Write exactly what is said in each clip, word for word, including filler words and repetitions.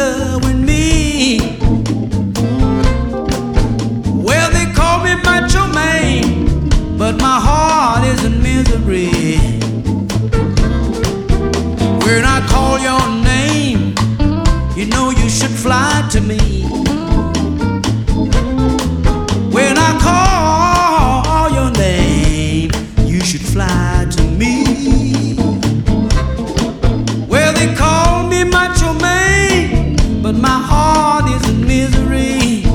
love with me. Well, they call me Macho Man, but my heart is in misery. When I call your name, you know you should fly to me. When I call your name, you should fly to me. Well, they call me Macho Man, but my heart is in misery.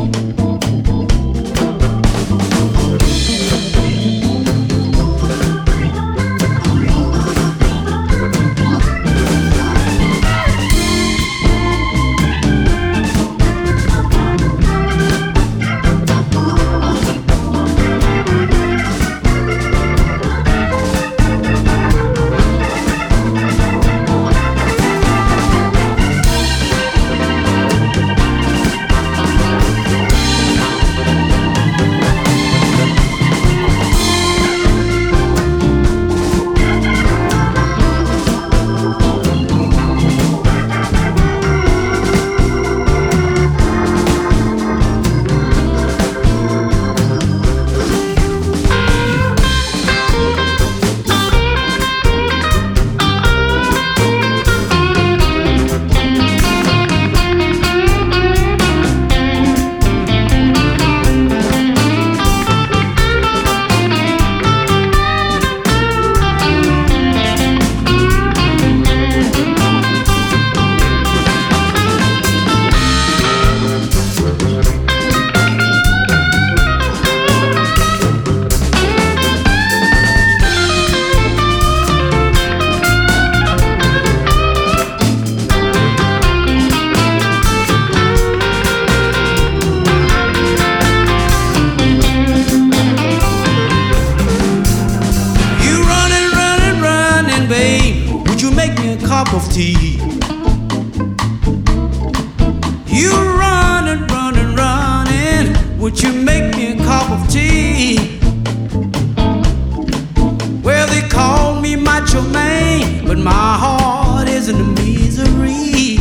Cup of tea. You running, running, running. Would you make me a cup of tea? Well, they call me Macho Man, but my heart is in misery.